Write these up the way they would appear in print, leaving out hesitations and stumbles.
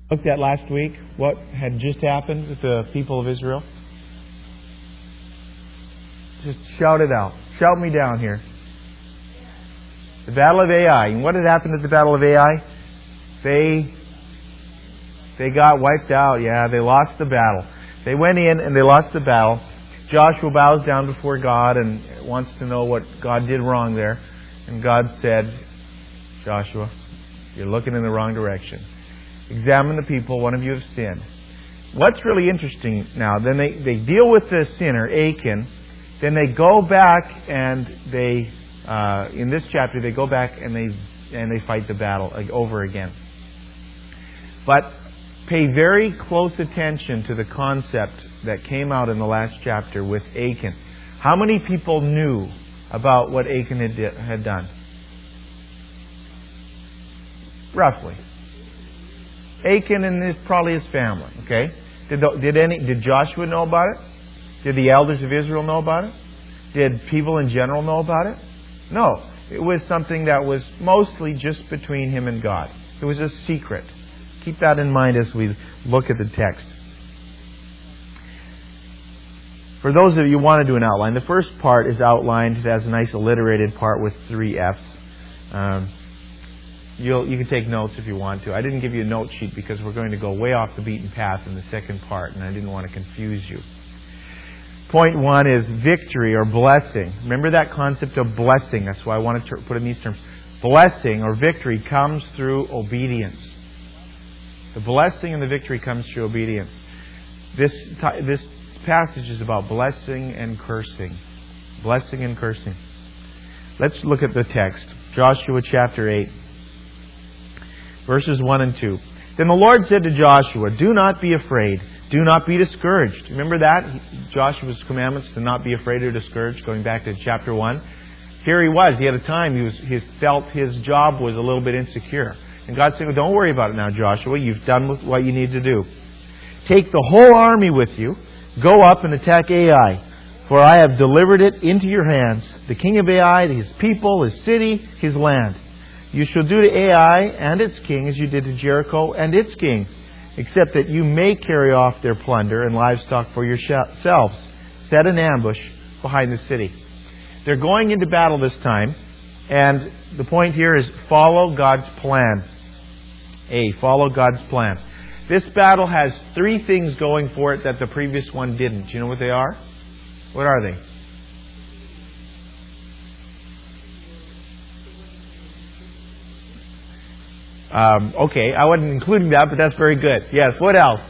Looked at last week what had just happened with the people of Israel. Just shout it out. Shout me down here. The Battle of Ai. And what had happened at the Battle of Ai? They got wiped out. Yeah, they lost the battle. They went in and they lost the battle. Joshua bows down before God and wants to know what God did wrong there. And God said, Joshua, you're looking in the wrong direction. Examine the people. One of you have sinned. What's really interesting now, then they deal with the sinner, Achan. Then they go back and they, in this chapter, they go back and they fight the battle over again. But pay very close attention to the concept that came out in the last chapter with Achan. How many people knew about what Achan had done? Roughly. Achan and probably his family. Okay. Did Joshua know about it? Did the elders of Israel know about it? Did people in general know about it? No. It was something that was mostly just between him and God. It was a secret. Keep that in mind as we look at the text. For those of you who want to do an outline, the first part is outlined. It has a nice alliterated part with 3 F's. You can take notes if you want to. I didn't give you a note sheet because we're going to go way off the beaten path in the second part, and I didn't want to confuse you. Point 1 is victory or blessing. Remember that concept of blessing. That's why I wanted to put it in these terms. Blessing or victory comes through obedience. The blessing and the victory comes through obedience. This passage is about blessing and cursing. Blessing and cursing. Let's look at the text. Joshua chapter 8. Verses 1 and 2. Then the Lord said to Joshua, do not be afraid. Do not be discouraged. Remember that? Joshua's commandments to not be afraid or discouraged, going back to chapter 1. Here he was. He had a time. He felt his job was a little bit insecure. And God said, well, don't worry about it now, Joshua. You've done what you need to do. Take the whole army with you. Go up and attack Ai. For I have delivered it into your hands. The king of Ai, his people, his city, his land. You shall do to Ai and its king as you did to Jericho and its king, except that you may carry off their plunder and livestock for yourselves. Set an ambush behind the city. They're going into battle this time, and the point here is follow God's plan. Follow God's plan. This battle has 3 things going for it that the previous one didn't. Do you know what they are? What are they? Okay, I wasn't including that, but that's very good. Yes, what else?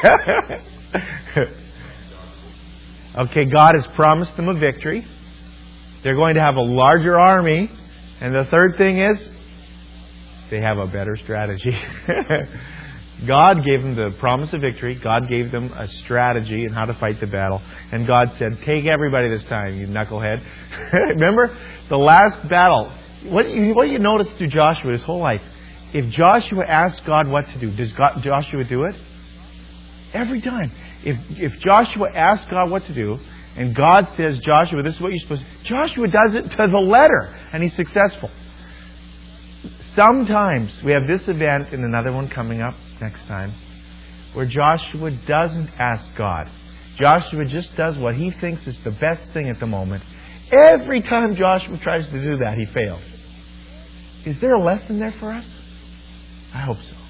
Okay, God has promised them a victory. They're going to have a larger army. And the third thing is, they have a better strategy. God gave them the promise of victory. God gave them a strategy in how to fight the battle. And God said, take everybody this time, you knucklehead. Remember, the last battle. What you notice through Joshua his whole life, if Joshua asks God what to do, does Joshua do it? Every time. If Joshua asks God what to do, and God says, Joshua, this is what you're supposed to do, Joshua does it to the letter, and he's successful. Sometimes we have this event and another one coming up next time where Joshua doesn't ask God. Joshua just does what he thinks is the best thing at the moment. Every time Joshua tries to do that, he fails. Is there a lesson there for us? I hope so.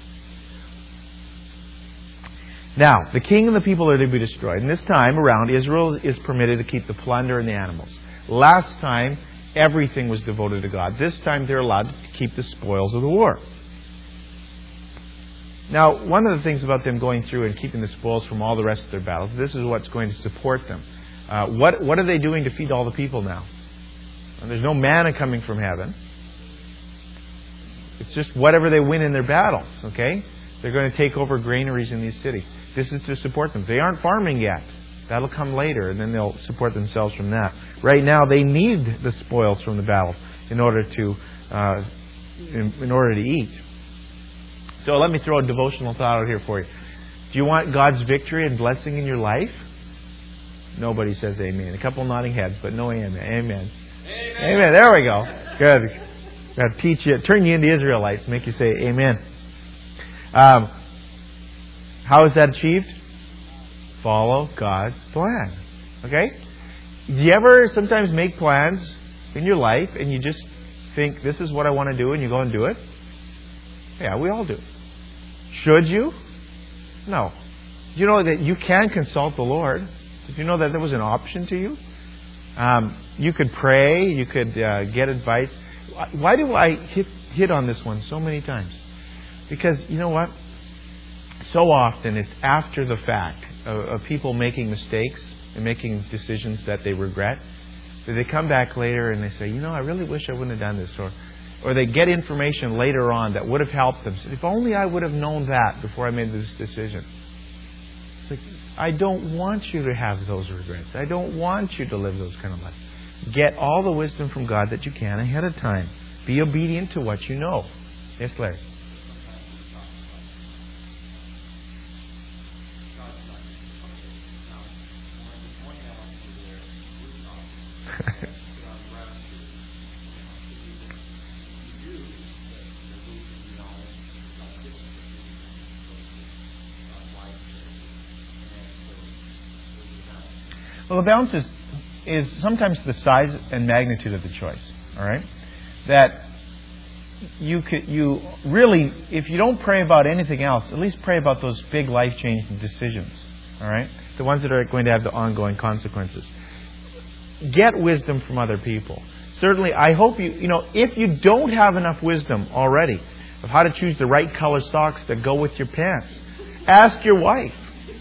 Now, the king and the people are to be destroyed. And this time around, Israel is permitted to keep the plunder and the animals. Last time, everything was devoted to God. This time, they're allowed to keep the spoils of the war. Now, one of the things about them going through and keeping the spoils from all the rest of their battles, this is what's going to support them. What are they doing to feed all the people now? And there's no manna coming from heaven. It's just whatever they win in their battles, okay? They're going to take over granaries in these cities. This is to support them. They aren't farming yet. That'll come later, and then they'll support themselves from that. Right now, they need the spoils from the battle in order to eat. So let me throw a devotional thought out here for you. Do you want God's victory and blessing in your life? Nobody says amen. A couple nodding heads, but no amen. Amen. Amen. There we go. Good. Got to teach you, turn you into Israelites, make you say amen. How is that achieved? Follow God's plan. Okay? Do you ever sometimes make plans in your life and you just think, this is what I want to do, and you go and do it? Yeah, we all do. Should you? No. Do you know that you can consult the Lord? Did you know that there was an option to you? You could pray. You could get advice. Why do I hit on this one so many times? Because, you know what? So often it's after the fact of people making mistakes and making decisions that they regret, that they come back later and they say, I really wish I wouldn't have done this. Or they get information later on that would have helped them. So if only I would have known that before I made this decision. It's like, I don't want you to have those regrets. I don't want you to live those kind of lives. Get all the wisdom from God that you can ahead of time. Be obedient to what you know. Yes, Larry? Well, the balance is sometimes the size and magnitude of the choice. All right, that you really, if you don't pray about anything else, at least pray about those big life-changing decisions. All right, the ones that are going to have the ongoing consequences. Get wisdom from other people. Certainly, I hope if you don't have enough wisdom already of how to choose the right color socks that go with your pants, ask your wife.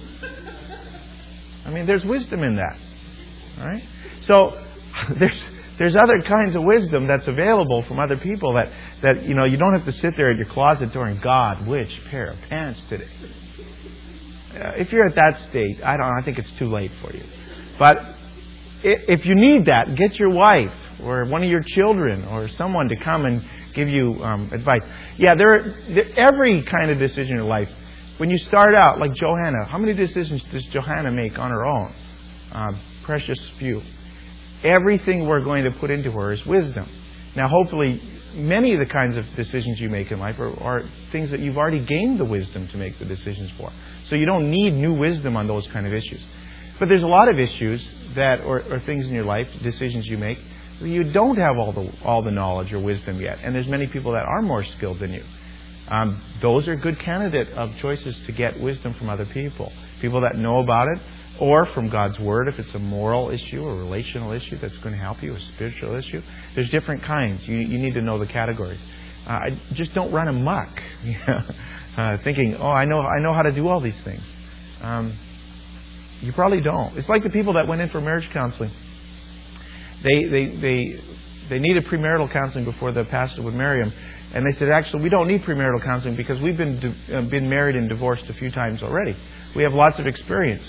I mean, there's wisdom in that. All right? So there's other kinds of wisdom that's available from other people that you don't have to sit there at your closet door and, God, which pair of pants today? If you're at that state, I think it's too late for you. But if you need that, get your wife or one of your children or someone to come and give you advice. Yeah, every kind of decision in life. When you start out, like Johanna, how many decisions does Johanna make on her own? Precious few. Everything we're going to put into her is wisdom. Now, hopefully, many of the kinds of decisions you make in life are things that you've already gained the wisdom to make the decisions for. So you don't need new wisdom on those kind of issues. But there's a lot of issues that, or things in your life, decisions you make, where you don't have all the knowledge or wisdom yet. And there's many people that are more skilled than you. Those are good candidate of choices to get wisdom from other people. People that know about it, or from God's Word if it's a moral issue, a relational issue that's going to help you, a spiritual issue. There's different kinds. You need to know the categories. Just don't run amok, thinking, I know how to do all these things. You probably don't. It's like the people that went in for marriage counseling. They needed premarital counseling before the pastor would marry them. And they said, actually, we don't need premarital counseling because we've been married and divorced a few times already. We have lots of experience.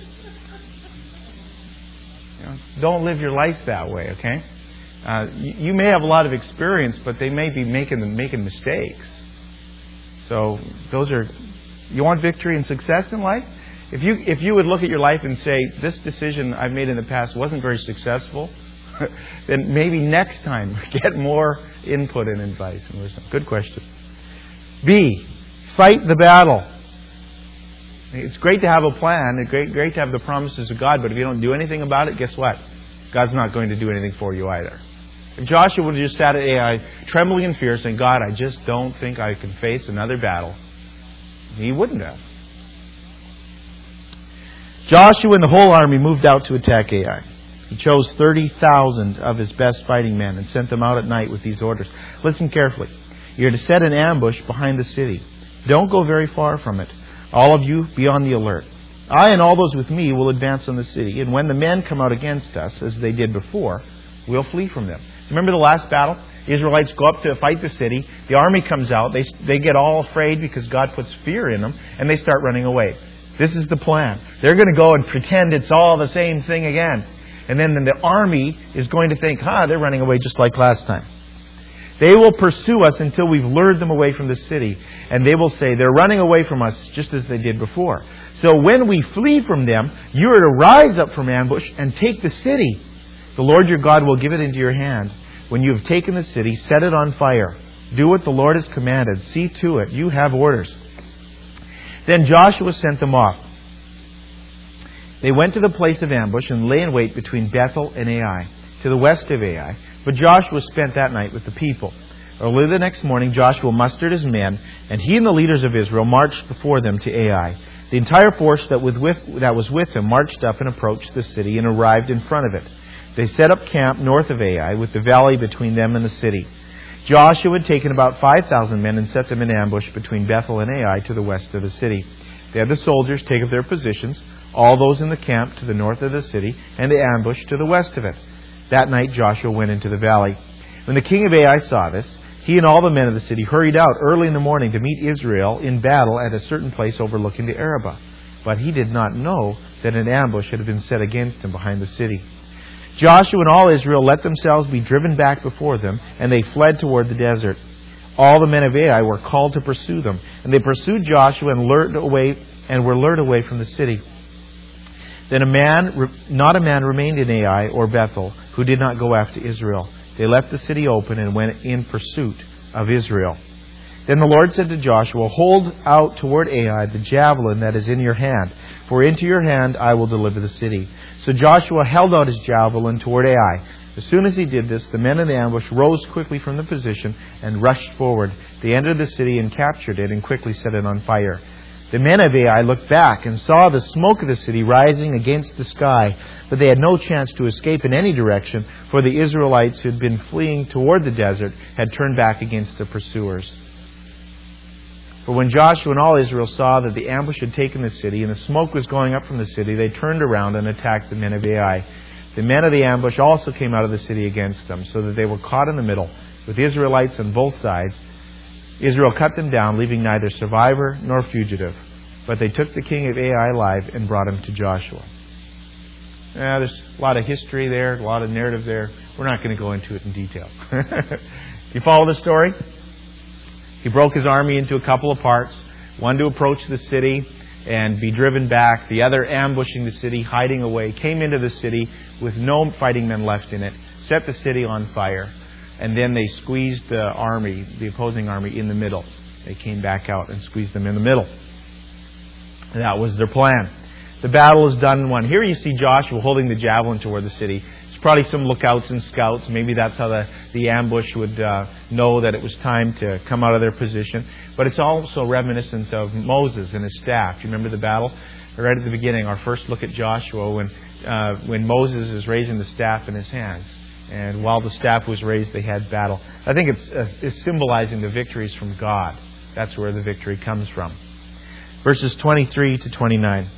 Don't live your life that way, okay? You may have a lot of experience, but they may be making mistakes. So you want victory and success in life? If you would look at your life and say, this decision I've made in the past wasn't very successful, then maybe next time get more input and advice and wisdom. Good question. B, fight the battle. It's great to have a plan. It's great to have the promises of God, but if you don't do anything about it, guess what? God's not going to do anything for you either. If Joshua would have just sat at Ai, trembling in fear, saying, God, I just don't think I can face another battle, he wouldn't have. Joshua and the whole army moved out to attack Ai. He chose 30,000 of his best fighting men and sent them out at night with these orders. Listen carefully. You're to set an ambush behind the city. Don't go very far from it. All of you, be on the alert. I and all those with me will advance on the city. And when the men come out against us, as they did before, we'll flee from them. Remember the last battle? The Israelites go up to fight the city. The army comes out. They get all afraid because God puts fear in them. And they start running away. This is the plan. They're going to go and pretend it's all the same thing again. And then the army is going to think, they're running away just like last time. They will pursue us until we've lured them away from the city. And they will say, they're running away from us just as they did before. So when we flee from them, you are to rise up from ambush and take the city. The Lord your God will give it into your hand. When you have taken the city, set it on fire. Do what the Lord has commanded. See to it. You have orders. Then Joshua sent them off. They went to the place of ambush and lay in wait between Bethel and Ai, to the west of Ai. But Joshua spent that night with the people. Early the next morning, Joshua mustered his men, and he and the leaders of Israel marched before them to Ai. The entire force that was with him marched up and approached the city and arrived in front of it. They set up camp north of Ai, with the valley between them and the city. Joshua had taken about 5,000 men and set them in ambush between Bethel and Ai to the west of the city. They had the soldiers take up their positions, all those in the camp to the north of the city, and the ambush to the west of it. That night Joshua went into the valley. When the king of Ai saw this, he and all the men of the city hurried out early in the morning to meet Israel in battle at a certain place overlooking the Arabah. But he did not know that an ambush had been set against him behind the city. Joshua and all Israel let themselves be driven back before them, and they fled toward the desert. All the men of Ai were called to pursue them, and they pursued Joshua and were lured away from the city. Then not a man remained in Ai or Bethel who did not go after Israel. They left the city open and went in pursuit of Israel. Then the Lord said to Joshua, "Hold out toward Ai the javelin that is in your hand, for into your hand I will deliver the city." So Joshua held out his javelin toward Ai. As soon as he did this, the men in the ambush rose quickly from the position and rushed forward. They entered the city and captured it and quickly set it on fire. The men of Ai looked back and saw the smoke of the city rising against the sky, but they had no chance to escape in any direction, for the Israelites who had been fleeing toward the desert had turned back against the pursuers. For when Joshua and all Israel saw that the ambush had taken the city and the smoke was going up from the city, they turned around and attacked the men of Ai. The men of the ambush also came out of the city against them, so that they were caught in the middle, with Israelites on both sides. Israel cut them down, leaving neither survivor nor fugitive. But they took the king of Ai alive and brought him to Joshua. There's a lot of history there, a lot of narrative there. We're not going to go into it in detail. You follow the story? He broke his army into a couple of parts. One to approach the city and be driven back. The other ambushing the city, hiding away. Came into the city with no fighting men left in it. Set the city on fire. And then they squeezed the opposing army in the middle. They came back out and squeezed them in the middle. And that was their plan. The battle is done and won. Here you see Joshua holding the javelin toward the city. There's probably some lookouts and scouts. Maybe that's how the ambush would know that it was time to come out of their position. But it's also reminiscent of Moses and his staff. Do you remember the battle? Right at the beginning, our first look at Joshua when Moses is raising the staff in his hands. And while the staff was raised, they had battle. I think it's symbolizing the victories from God. That's where the victory comes from. Verses 23 to 29.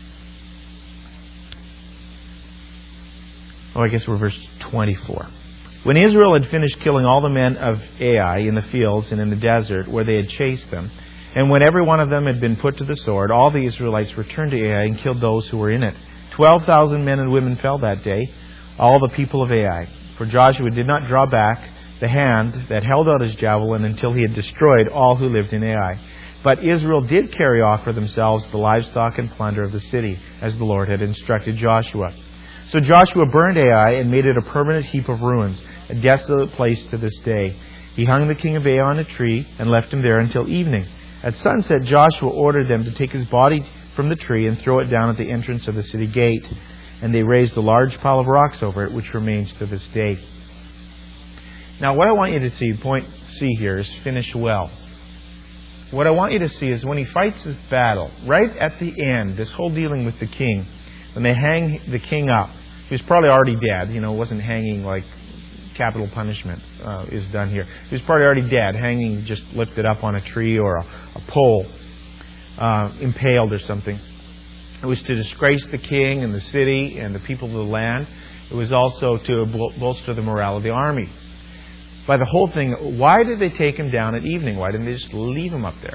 I guess we're verse 24. When Israel had finished killing all the men of Ai in the fields and in the desert where they had chased them, and when every one of them had been put to the sword, all the Israelites returned to Ai and killed those who were in it. 12,000 men and women fell that day, all the people of Ai. For Joshua did not draw back the hand that held out his javelin until he had destroyed all who lived in Ai. But Israel did carry off for themselves the livestock and plunder of the city, as the Lord had instructed Joshua. So Joshua burned Ai and made it a permanent heap of ruins, a desolate place to this day. He hung the king of Ai on a tree and left him there until evening. At sunset, Joshua ordered them to take his body from the tree and throw it down at the entrance of the city gate. And they raised a large pile of rocks over it, which remains to this day. Now, what I want you to see here is finish well. What I want you to see is when he fights this battle, right at the end, this whole dealing with the king, when they hang the king up, he was probably already dead. It wasn't hanging like capital punishment is done here. He was probably already dead, hanging just lifted up on a tree or a pole, impaled or something. It was to disgrace the king and the city and the people of the land. It was also to bolster the morale of the army. By the whole thing, why did they take him down at evening? Why didn't they just leave him up there?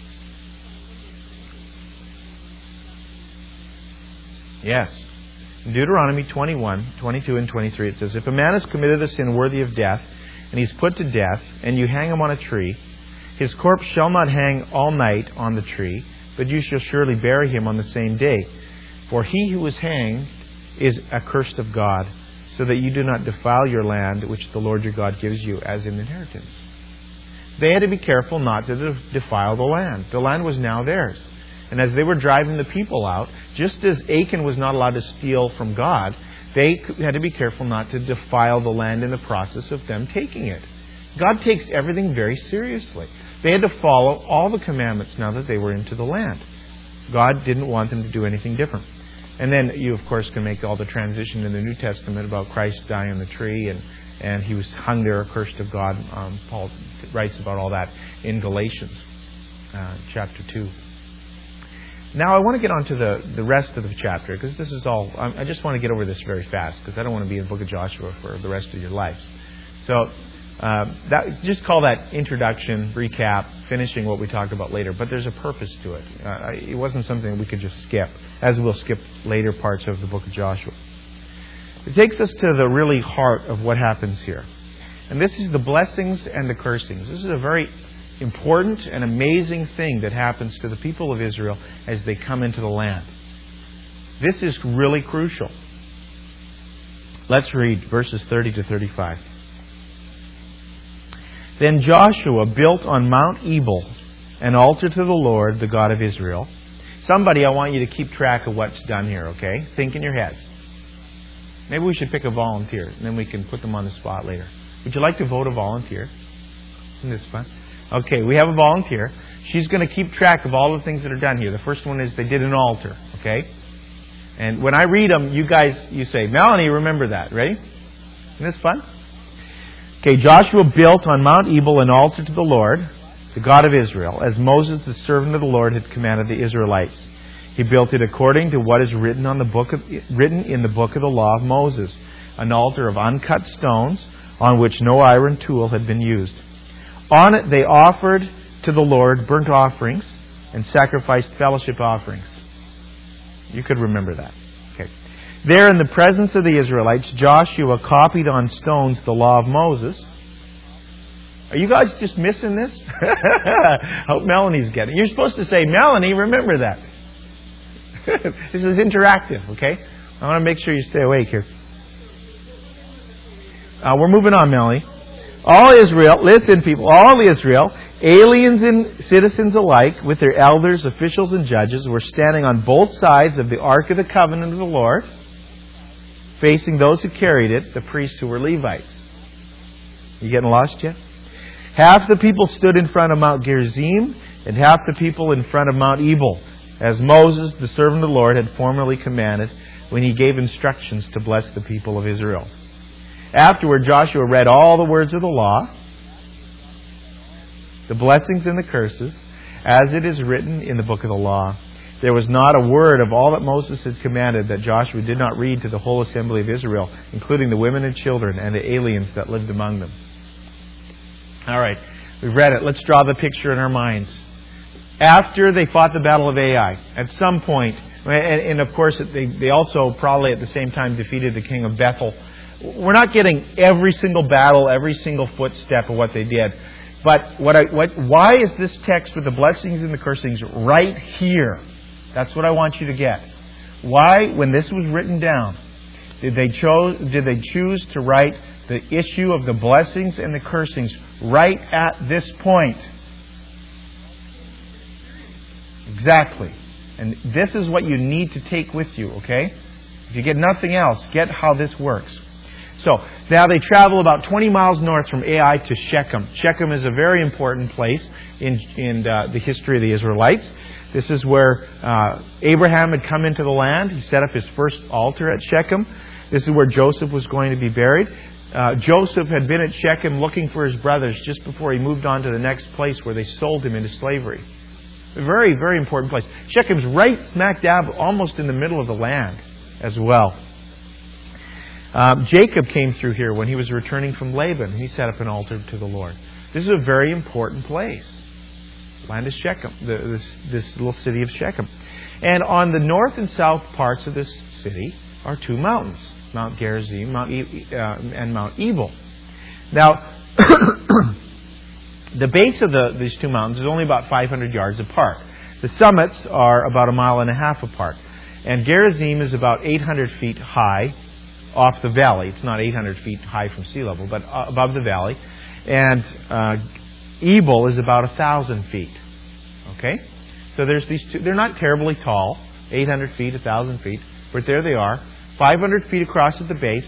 Yes. In Deuteronomy 21, 22, and 23, it says, "If a man has committed a sin worthy of death, and he's put to death, and you hang him on a tree, his corpse shall not hang all night on the tree, but you shall surely bury him on the same day. For he who is hanged is accursed of God, so that you do not defile your land, which the Lord your God gives you as an inheritance." They had to be careful not to defile the land. The land was now theirs. And as they were driving the people out, just as Achan was not allowed to steal from God, they had to be careful not to defile the land in the process of them taking it. God takes everything very seriously. They had to follow all the commandments now that they were into the land. God didn't want them to do anything different. And then you, of course, can make all the transition in the New Testament about Christ dying on the tree and He was hung there accursed of God. Paul writes about all that in Galatians chapter 2. Now I want to get on to the rest of the chapter, because this is all... I just want to get over this very fast, because I don't want to be in the book of Joshua for the rest of your life. So just call that introduction, recap, finishing what we talked about later. But there's a purpose to it. It wasn't something we could just skip, as we'll skip later parts of the book of Joshua. It takes us to the really heart of what happens here. And this is the blessings and the cursings. This is a very important and amazing thing that happens to the people of Israel as they come into the land. This is really crucial. Let's read verses 30 to 35. Then Joshua built on Mount Ebal an altar to the Lord, the God of Israel. Somebody, I want you to keep track of what's done here, okay? Think in your heads. Maybe we should pick a volunteer, and then we can put them on the spot later. Would you like to vote a volunteer? Isn't this fun? Okay, we have a volunteer. She's going to keep track of all the things that are done here. The first one is they did an altar, okay? And when I read them, you say, Melanie, remember that. Ready? Isn't this fun? Okay, Joshua built on Mount Ebal an altar to the Lord, the God of Israel, as Moses, the servant of the Lord, had commanded the Israelites. He built it according to what is written in the book of the law of Moses, an altar of uncut stones on which no iron tool had been used. On it they offered to the Lord burnt offerings and sacrificed fellowship offerings. You could remember that. Okay. There in the presence of the Israelites, Joshua copied on stones the law of Moses. Are you guys just missing this? I hope Melanie's getting it. You're supposed to say, Melanie, remember that. This is interactive, okay? I want to make sure you stay awake here. We're moving on, Melanie. All Israel, listen people, all Israel, aliens and citizens alike, with their elders, officials, and judges, were standing on both sides of the Ark of the Covenant of the Lord, facing those who carried it, the priests who were Levites. You getting lost yet? Half the people stood in front of Mount Gerizim, and half the people in front of Mount Ebal, as Moses, the servant of the Lord, had formerly commanded when he gave instructions to bless the people of Israel. Afterward, Joshua read all the words of the law, the blessings and the curses, as it is written in the book of the law. There was not a word of all that Moses had commanded that Joshua did not read to the whole assembly of Israel, including the women and children and the aliens that lived among them. All right, we've read it. Let's draw the picture in our minds. After they fought the Battle of Ai, at some point, and of course they also probably at the same time defeated the king of Bethel. We're not getting every single battle, every single footstep of what they did. But why is this text with the blessings and the cursings right here? That's what I want you to get. Why, when this was written down, did they choose to write the issue of the blessings and the cursings right at this point? Exactly. And this is what you need to take with you, okay? If you get nothing else, get how this works. So, now they travel about 20 miles north from Ai to Shechem. Shechem is a very important place in the history of the Israelites. This is where Abraham had come into the land. He set up his first altar at Shechem. This is where Joseph was going to be buried. Joseph had been at Shechem looking for his brothers just before he moved on to the next place where they sold him into slavery. A very, very important place. Shechem's right smack dab almost in the middle of the land as well. Jacob came through here when he was returning from Laban. He set up an altar to the Lord. This is a very important place. Land of Shechem, this little city of Shechem. And on the north and south parts of this city are two mountains, Mount Gerizim and Mount Ebal. Now, the base of these two mountains is only about 500 yards apart. The summits are about 1.5 miles apart. And Gerizim is about 800 feet high off the valley. It's not 800 feet high from sea level, but above the valley. And Ebal is about 1,000 feet. Okay? So there's these two. They're not terribly tall, 800 feet, 1,000 feet, but there they are, 500 feet across at the base.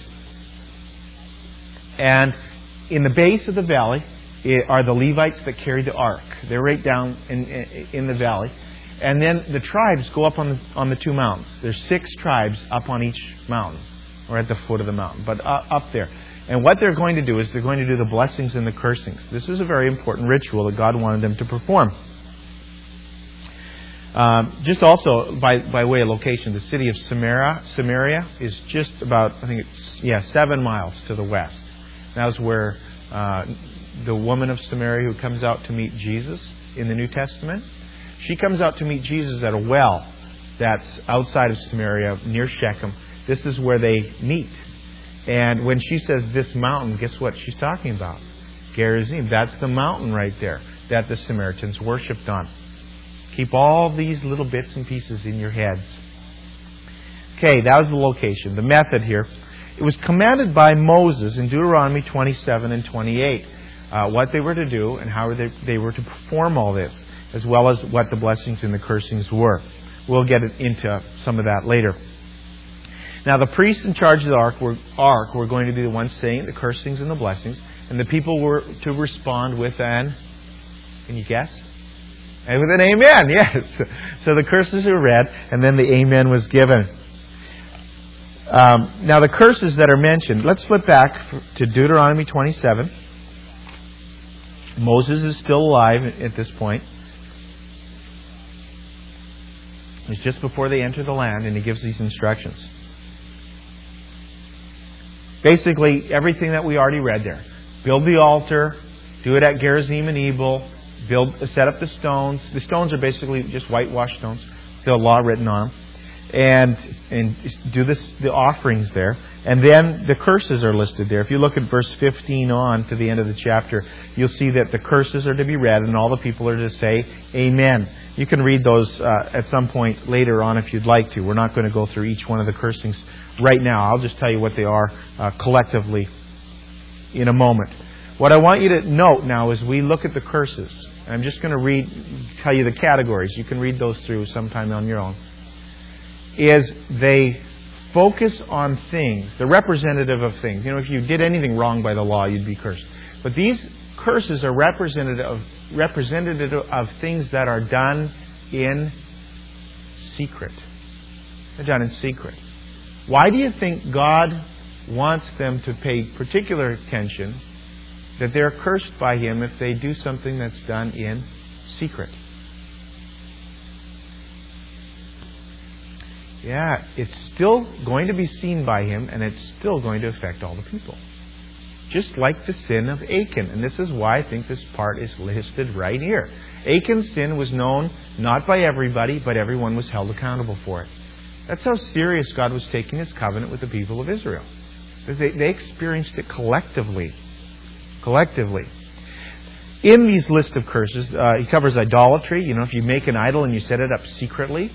And in the base of the valley are the Levites that carry the ark. They're right down in the valley. And then the tribes go up on the two mountains. There's 6 tribes up on each mountain, or at the foot of the mountain, but up there. And what they're going to do is they're going to do the blessings and the cursings. This is a very important ritual that God wanted them to perform. Just also, by way of location, the city of Samaria is just about, 7 miles to the west. That's where the woman of Samaria who comes out to meet Jesus in the New Testament, she comes out to meet Jesus at a well that's outside of Samaria, near Shechem. This is where they meet. And when she says this mountain, guess what she's talking about? Gerizim. That's the mountain right there that the Samaritans worshipped on. Keep all these little bits and pieces in your heads. Okay, that was the location. The method here. It was commanded by Moses in Deuteronomy 27 and 28 what they were to do and how they were to perform all this, as well as what the blessings and the cursings were. We'll get into some of that later. Now, the priests in charge of the ark were going to be the ones saying the cursings and the blessings, and the people were to respond with can you guess? And with an amen, yes. So the curses are read, and then the amen was given. Now, the curses that are mentioned, let's flip back to Deuteronomy 27. Moses is still alive at this point. It's just before they enter the land, and he gives these instructions. Basically, everything that we already read there. Build the altar, do it at Gerizim and Ebal, set up the stones. The stones are basically just whitewashed stones. The law written on them. And do the offerings there. And then the curses are listed there. If you look at verse 15 on to the end of the chapter, you'll see that the curses are to be read and all the people are to say amen. You can read those at some point later on if you'd like to. We're not going to go through each one of the cursings right now. I'll just tell you what they are collectively in a moment. What I want you to note now is we look at the curses. I'm just going to tell you the categories. You can read those through sometime on your own. Is they focus on things, the representative of things. You know, if you did anything wrong by the law, you'd be cursed. But these curses are representative of things that are done in secret. They're done in secret. Why do you think God wants them to pay particular attention that they're cursed by Him if they do something that's done in secret? Yeah, it's still going to be seen by Him, and it's still going to affect all the people. Just like the sin of Achan. And this is why I think this part is listed right here. Achan's sin was known not by everybody, but everyone was held accountable for it. That's how serious God was taking His covenant with the people of Israel. Because they experienced it collectively. In these list of curses, he covers idolatry. You know, if you make an idol and you set it up secretly.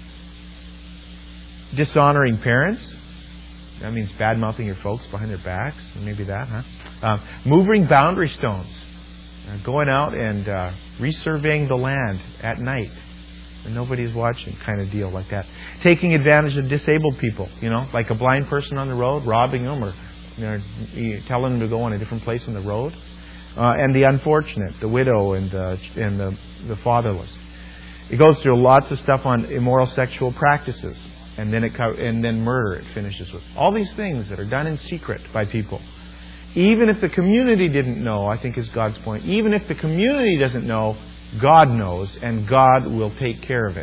Dishonoring parents. That means bad-mouthing your folks behind their backs. Maybe that, huh? Moving boundary stones. Going out and resurveying the land at night when nobody's watching, kind of deal like that. Taking advantage of disabled people, you know, like a blind person on the road, robbing them or telling them to go on a different place on the road. And the unfortunate, the widow and the fatherless. It goes through lots of stuff on immoral sexual practices. And then murder it finishes with. All these things that are done in secret by people. Even if the community didn't know, I think is God's point. Even if the community doesn't know, God knows, and God will take care of it.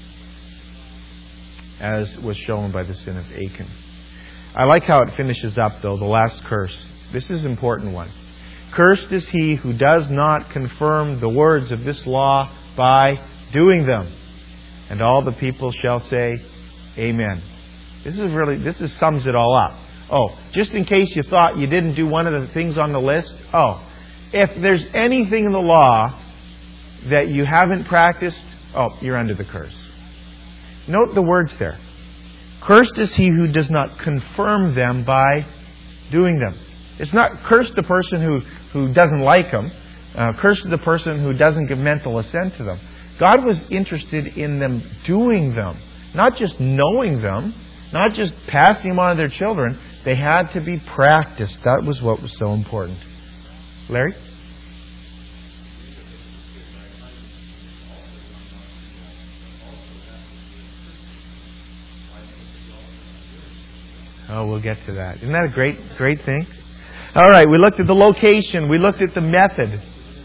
As was shown by the sin of Achan. I like how it finishes up, though, the last curse. This is an important one. Cursed is he who does not confirm the words of this law by doing them. And all the people shall say, amen. This sums it all up. Oh, just in case you thought you didn't do one of the things on the list. Oh, if there's anything in the law that you haven't practiced, you're under the curse. Note the words there. Cursed is he who does not confirm them by doing them. It's not cursed the person who doesn't like them. Cursed the person who doesn't give mental assent to them. God was interested in them doing them, not just knowing them, not just passing them on to their children. They had to be practiced. That was what was so important. Larry? Oh, we'll get to that. Isn't that a great thing? All right, we looked at the location. We looked at the method.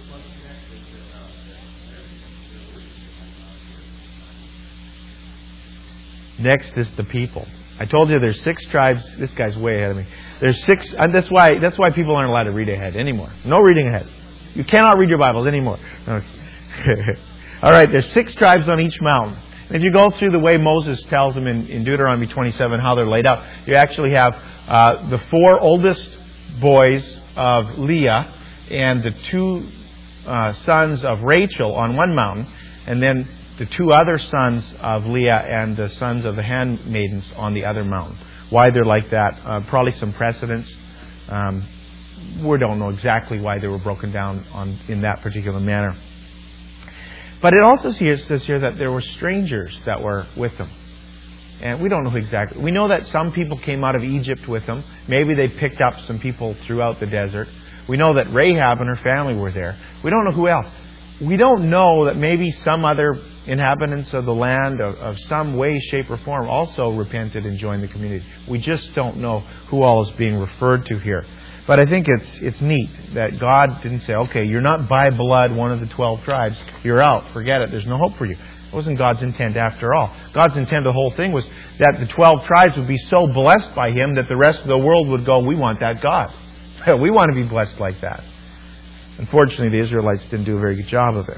Next is the people. I told you there's 6 tribes. This guy's way ahead of me. There's 6. That's why people aren't allowed to read ahead anymore. No reading ahead. You cannot read your Bibles anymore. Okay. All right, there's 6 tribes on each mountain. And if you go through the way Moses tells them in Deuteronomy 27 how they're laid out, you actually have the 4 oldest boys of Leah and the 2 sons of Rachel on one mountain, and then the 2 other sons of Leah and the sons of the handmaidens on the other mountain. Why they're like that? Probably some precedents. We don't know exactly why they were broken down in that particular manner. But it also says here that there were strangers that were with them. And we don't know exactly. We know that some people came out of Egypt with them. Maybe they picked up some people throughout the desert. We know that Rahab and her family were there. We don't know who else. We don't know that maybe some other inhabitants of the land of some way, shape, or form also repented and joined the community. We just don't know who all is being referred to here. But I think it's neat that God didn't say, okay, you're not by blood one of the 12 tribes. You're out. Forget it. There's no hope for you. It wasn't God's intent after all. God's intent, the whole thing, was that the 12 tribes would be so blessed by Him that the rest of the world would go, we want that God. We want to be blessed like that. Unfortunately, the Israelites didn't do a very good job of it.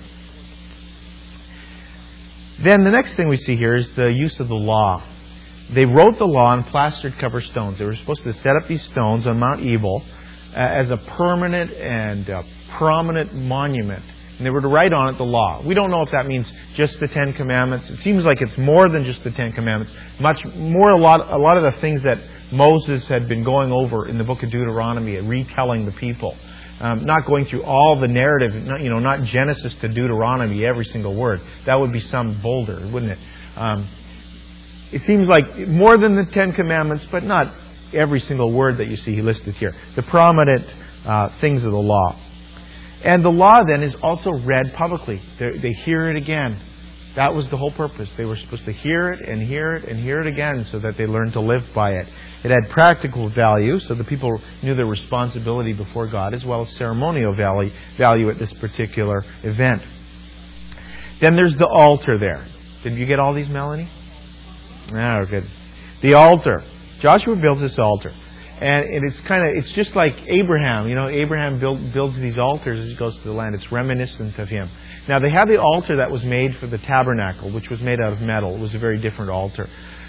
Then the next thing we see here is the use of the law. They wrote the law on plastered cover stones. They were supposed to set up these stones on Mount Ebal as a permanent and prominent monument. And they were to write on it the law. We don't know if that means just the 10 Commandments. It seems like it's more than just the 10 Commandments. Much more, a lot of the things that Moses had been going over in the book of Deuteronomy and retelling the people. Not going through all the narrative, not Genesis to Deuteronomy, every single word. That would be some boulder, wouldn't it? It seems like more than the 10 Commandments, but not every single word that you see listed here. The prominent things of the law. And the law then is also read publicly. They hear it again. That was the whole purpose. They were supposed to hear it and hear it and hear it again so that they learned to live by it. It had practical value, so the people knew their responsibility before God, as well as ceremonial value at this particular event. Then there's the altar there. Did you get all these, Melanie? Oh, good. The altar. Joshua builds this altar. And it's just like Abraham. Abraham builds these altars as he goes to the land. It's reminiscent of him. Now, they have the altar that was made for the tabernacle, which was made out of metal. It was a very different altar.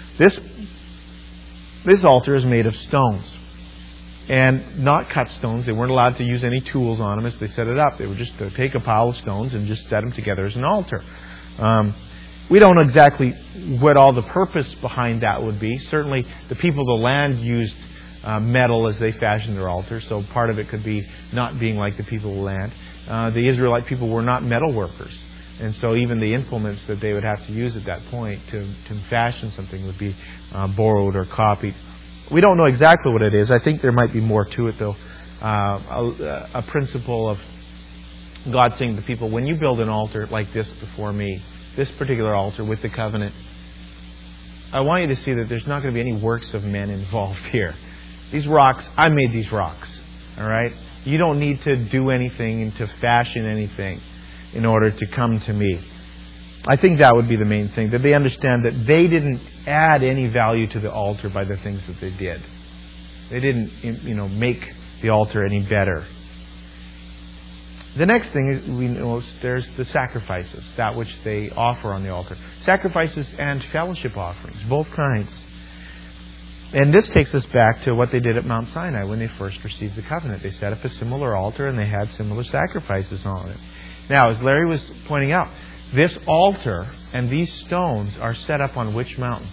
This altar is made of stones. And not cut stones. They weren't allowed to use any tools on them as they set it up. They were just to take a pile of stones and just set them together as an altar. We don't know exactly what all the purpose behind that would be. Certainly, the people of the land used metal as they fashioned their altars. So part of it could be not being like the people of the land. The Israelite people were not metal workers. And so even the implements that they would have to use at that point to fashion something would be borrowed or copied. We don't know exactly what it is. I think there might be more to it, though. A principle of God saying to people, when you build an altar like this before me, this particular altar with the covenant, I want you to see that there's not going to be any works of men involved here. These rocks, I made these rocks. All right? You don't need to do anything and to fashion anything in order to come to me. I think that would be the main thing, that they understand that they didn't add any value to the altar by the things that they did. They didn't, make the altar any better. The next thing is we know there's the sacrifices, that which they offer on the altar. Sacrifices and fellowship offerings, both kinds. And this takes us back to what they did at Mount Sinai when they first received the covenant. They set up a similar altar and they had similar sacrifices on it. Now, as Larry was pointing out, this altar and these stones are set up on which mountain?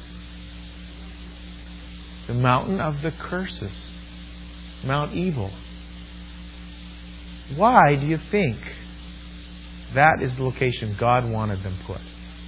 The mountain of the curses. Mount Ebal. Why do you think That is the location God wanted them put.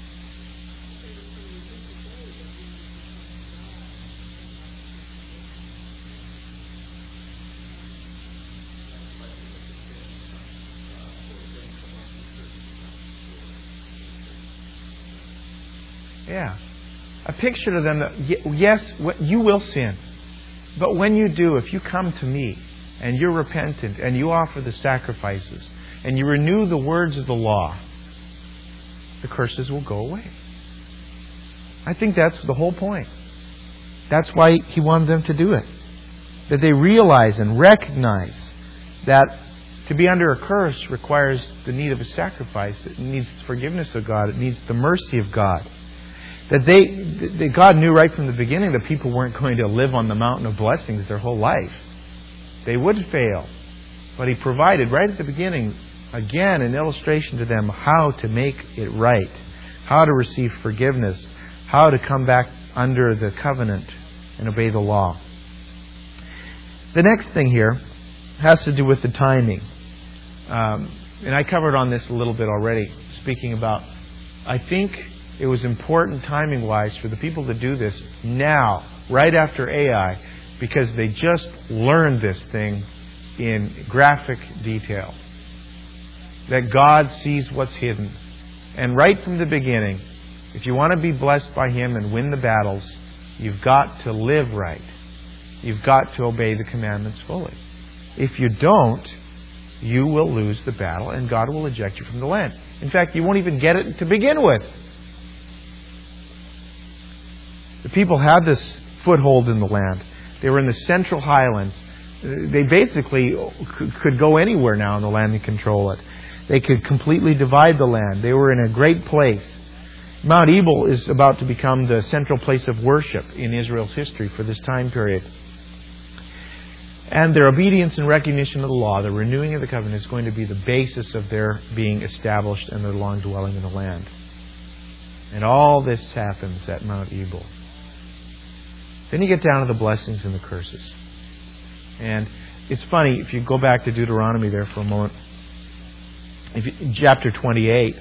Yeah. A picture to them that, yes, you will sin. But when you do, if you come to me and you're repentant and you offer the sacrifices and you renew the words of the law, the curses will go away. I think that's the whole point. That's why He wanted them to do it. That they realize and recognize that to be under a curse requires the need of a sacrifice. It needs forgiveness of God. It needs the mercy of God. That God knew right from the beginning that people weren't going to live on the mountain of blessings their whole life. They would fail. But He provided right at the beginning, again, an illustration to them how to make it right, how to receive forgiveness, how to come back under the covenant and obey the law. The next thing here has to do with the timing. And I covered on this a little bit already, speaking about, I think it was important timing-wise for the people to do this now, right after Ai, because they just learned this thing in graphic detail. That God sees what's hidden. And right from the beginning, if you want to be blessed by Him and win the battles, you've got to live right. You've got to obey the commandments fully. If you don't, you will lose the battle and God will eject you from the land. In fact, you won't even get it to begin with. The people had this foothold in the land. They were in the central highlands. They basically could go anywhere now in the land and control it. They could completely divide the land. They were in a great place. Mount Ebal is about to become the central place of worship in Israel's history for this time period. And their obedience and recognition of the law, the renewing of the covenant, is going to be the basis of their being established and their long dwelling in the land. And all this happens at Mount Ebal. Then you get down to the blessings and the curses. And it's funny, if you go back to Deuteronomy there for a moment, chapter 28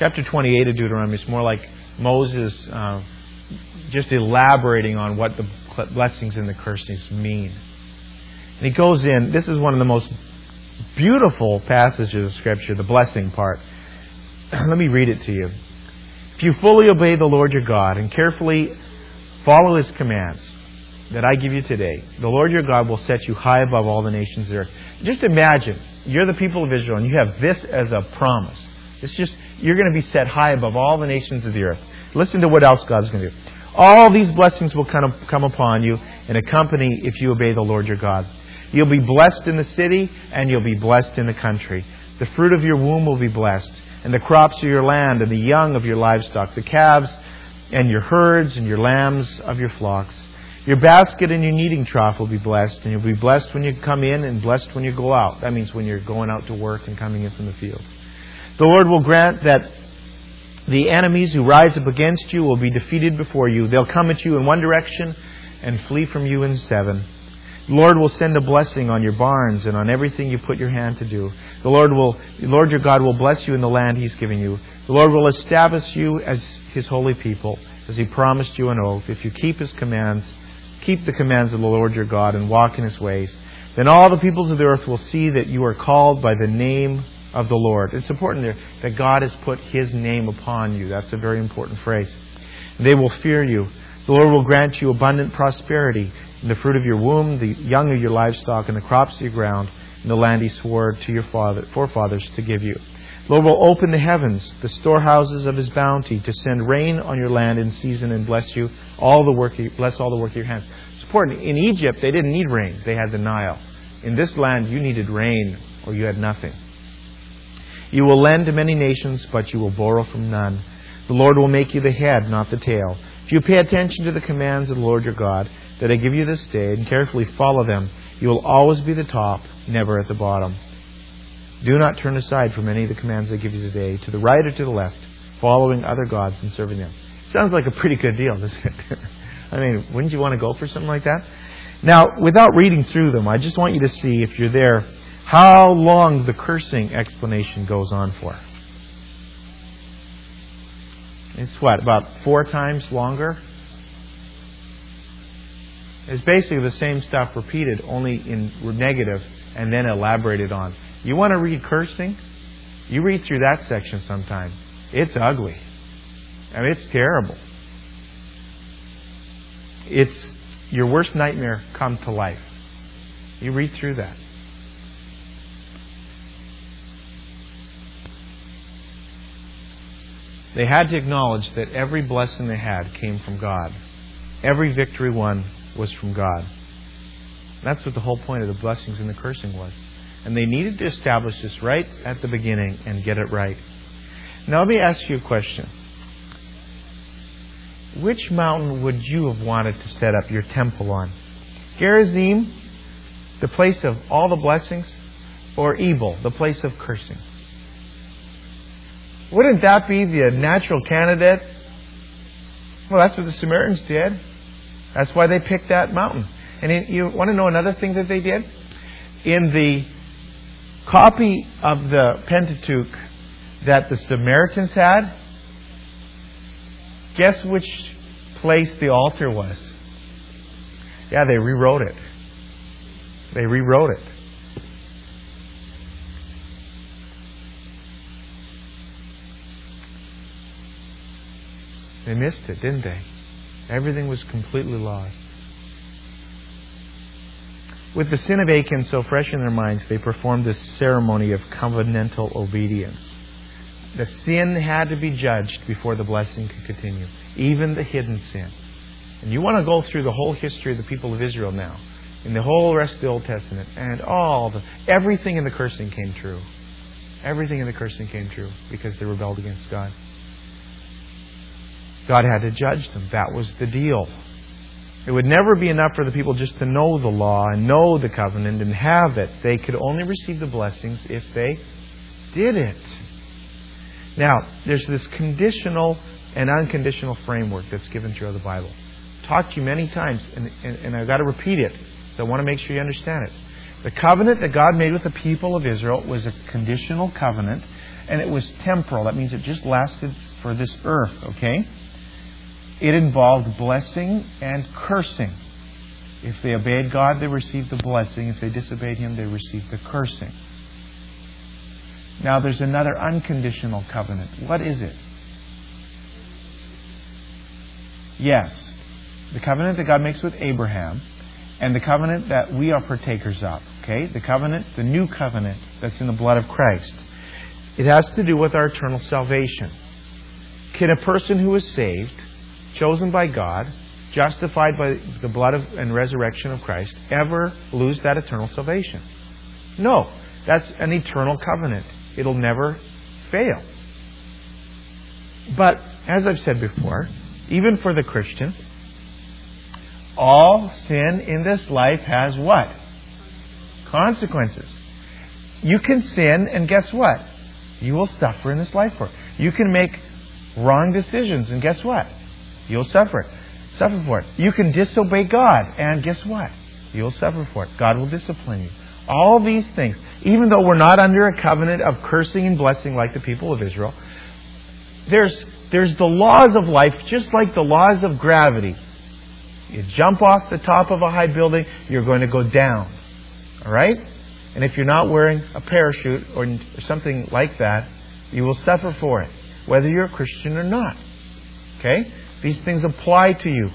of Deuteronomy is more like Moses just elaborating on what the blessings and the cursings mean. And he goes in, this is one of the most beautiful passages of Scripture, the blessing part. Let me read it to you. If you fully obey the Lord your God and carefully follow His commands that I give you today, the Lord your God will set you high above all the nations of the earth. Just imagine, you're the people of Israel and you have this as a promise. It's just, you're going to be set high above all the nations of the earth. Listen to what else God's going to do. All these blessings will come upon you and accompany if you obey the Lord your God. You'll be blessed in the city and you'll be blessed in the country. The fruit of your womb will be blessed, and the crops of your land and the young of your livestock, the calves and your herds and your lambs of your flocks. Your basket and your kneading trough will be blessed, and you'll be blessed when you come in and blessed when you go out. That means when you're going out to work and coming in from the field. The Lord will grant that the enemies who rise up against you will be defeated before you. They'll come at you in one direction and flee from you in seven. The Lord will send a blessing on your barns and on everything you put your hand to do. The Lord your God will bless you in the land He's giving you. The Lord will establish you as His holy people, as He promised you an oath. If you keep His commands, keep the commands of the Lord your God and walk in His ways, then all the peoples of the earth will see that you are called by the name of the Lord. It's important there that God has put His name upon you. That's a very important phrase. They will fear you. The Lord will grant you abundant prosperity in the fruit of your womb, the young of your livestock, and the crops of your ground, in the land He swore to your forefathers to give you. The Lord will open the heavens, the storehouses of His bounty, to send rain on your land in season and bless all the work of your hands. It's important. In Egypt, they didn't need rain. They had the Nile. In this land, you needed rain or you had nothing. You will lend to many nations, but you will borrow from none. The Lord will make you the head, not the tail. If you pay attention to the commands of the Lord your God that I give you this day and carefully follow them, you will always be the top, never at the bottom. Do not turn aside from any of the commands I give you today, to the right or to the left, following other gods and serving them. Sounds like a pretty good deal, doesn't it? I mean, wouldn't you want to go for something like that? Now, without reading through them, I just want you to see, if you're there, how long the cursing explanation goes on for. It's what, about 4 times longer? It's basically the same stuff repeated, only in negative and then elaborated on. You want to read cursing? You read through that section sometime. It's ugly. I mean, it's terrible. It's your worst nightmare come to life. You read through that. They had to acknowledge that every blessing they had came from God. Every victory won was from God. That's what the whole point of the blessings and the cursing was. And they needed to establish this right at the beginning and get it right. Now let me ask you a question. Which mountain would you have wanted to set up your temple on? Gerizim, the place of all the blessings, or Ebal, the place of cursing? Wouldn't that be the natural candidate? Well, that's what the Samaritans did. That's why they picked that mountain. And you want to know another thing that they did? In the copy of the Pentateuch that the Samaritans had, guess which place the altar was? Yeah, they rewrote it. They rewrote it. They missed it, didn't they? Everything was completely lost. With the sin of Achan so fresh in their minds, they performed this ceremony of covenantal obedience. The sin had to be judged before the blessing could continue, even the hidden sin. And you want to go through the whole history of the people of Israel now, in the whole rest of the Old Testament, and everything in the cursing came true. Everything in the cursing came true because they rebelled against God. God had to judge them. That was the deal. It would never be enough for the people just to know the law and know the covenant and have it. They could only receive the blessings if they did it. Now, there's this conditional and unconditional framework that's given throughout the Bible. I've talked to you many times, and I've got to repeat it. So I want to make sure you understand it. The covenant that God made with the people of Israel was a conditional covenant, and it was temporal. That means it just lasted for this earth, okay? It involved blessing and cursing. If they obeyed God, they received the blessing. If they disobeyed Him, they received the cursing. Now, there's another unconditional covenant. What is it? Yes, the covenant that God makes with Abraham and the covenant that we are partakers of. Okay? The covenant, the new covenant that's in the blood of Christ. It has to do with our eternal salvation. Can a person who is saved, chosen by God, justified by the blood and resurrection of Christ, ever lose that eternal salvation? No. That's an eternal covenant. It'll never fail. But, as I've said before, even for the Christian, all sin in this life has what? Consequences. You can sin, and guess what? You will suffer in this life for it. You can make wrong decisions, and guess what? You'll suffer for it. You can disobey God, and guess what? You'll suffer for it. God will discipline you. All these things, even though we're not under a covenant of cursing and blessing like the people of Israel, there's the laws of life, just like the laws of gravity. You jump off the top of a high building, you're going to go down. All right? And if you're not wearing a parachute or something like that, you will suffer for it, whether you're a Christian or not. Okay? These things apply to you.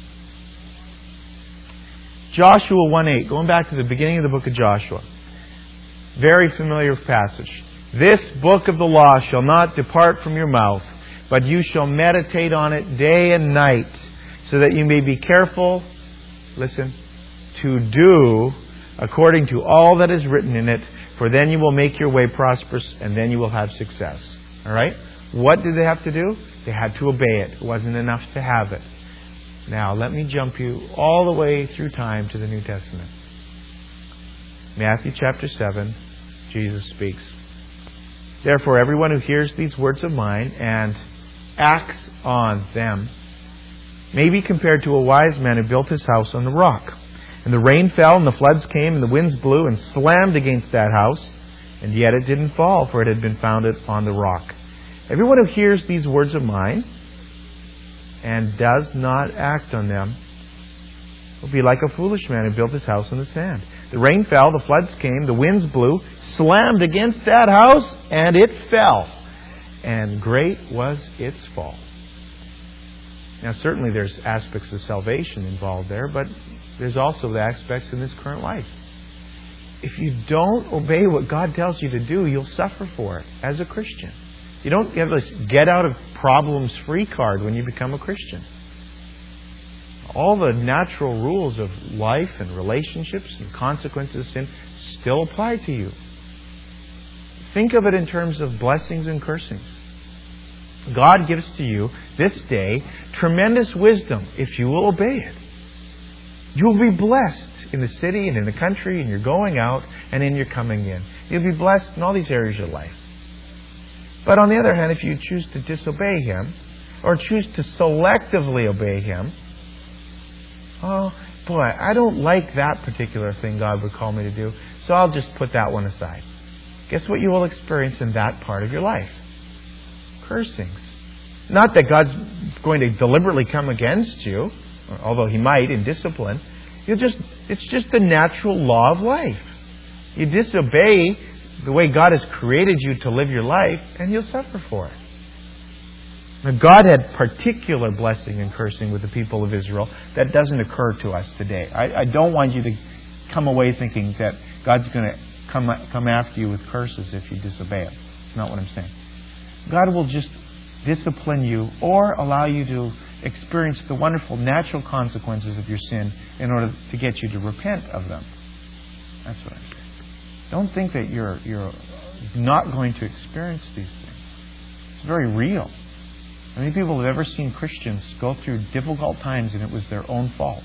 Joshua 1:8, going back to the beginning of the book of Joshua. Very familiar passage. This book of the law shall not depart from your mouth, but you shall meditate on it day and night, so that you may be careful, listen, to do according to all that is written in it, for then you will make your way prosperous, and then you will have success. All right? What did they have to do? They had to obey it. It wasn't enough to have it. Now, let me jump you all the way through time to the New Testament. Matthew chapter 7, Jesus speaks. Therefore, everyone who hears these words of mine and acts on them may be compared to a wise man who built his house on the rock. And the rain fell, and the floods came, and the winds blew and slammed against that house, and yet it didn't fall, for it had been founded on the rock. Everyone who hears these words of mine and does not act on them will be like a foolish man who built his house on the sand. The rain fell, the floods came, the winds blew, slammed against that house, and it fell. And great was its fall. Now, certainly there's aspects of salvation involved there, but there's also the aspects in this current life. If you don't obey what God tells you to do, you'll suffer for it as a Christian. You don't have this get out of problems free card when you become a Christian. All the natural rules of life and relationships and consequences of sin still apply to you. Think of it in terms of blessings and cursings. God gives to you this day tremendous wisdom if you will obey it. You will be blessed in the city and in the country, and you're going out and in your coming in. You'll be blessed in all these areas of life. But on the other hand, if you choose to disobey Him, or choose to selectively obey Him, oh boy, I don't like that particular thing God would call me to do, so I'll just put that one aside. Guess what you will experience in that part of your life? Cursings. Not that God's going to deliberately come against you, although He might in discipline. It's just the natural law of life. You disobey the way God has created you to live your life, and you'll suffer for it. Now, God had particular blessing and cursing with the people of Israel. That doesn't occur to us today. I don't want you to come away thinking that God's going to come after you with curses if you disobey Him. That's not what I'm saying. God will just discipline you or allow you to experience the wonderful natural consequences of your sin in order to get you to repent of them. That's what I'm saying. Don't think that you're not going to experience these things. It's very real. How many people have ever seen Christians go through difficult times and it was their own fault?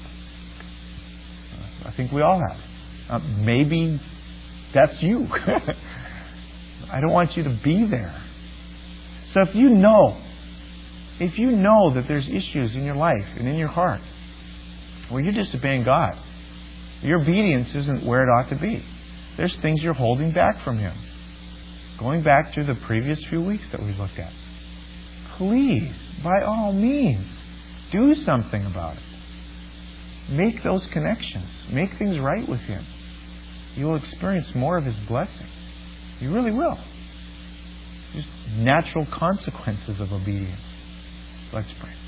I think we all have. Maybe that's you. I don't want you to be there. So if you know that there's issues in your life and in your heart where you're disobeying God, your obedience isn't where it ought to be. There's things you're holding back from Him. Going back to the previous few weeks that we looked at. Please, by all means, do something about it. Make those connections. Make things right with Him. You will experience more of His blessing. You really will. Just natural consequences of obedience. Let's pray.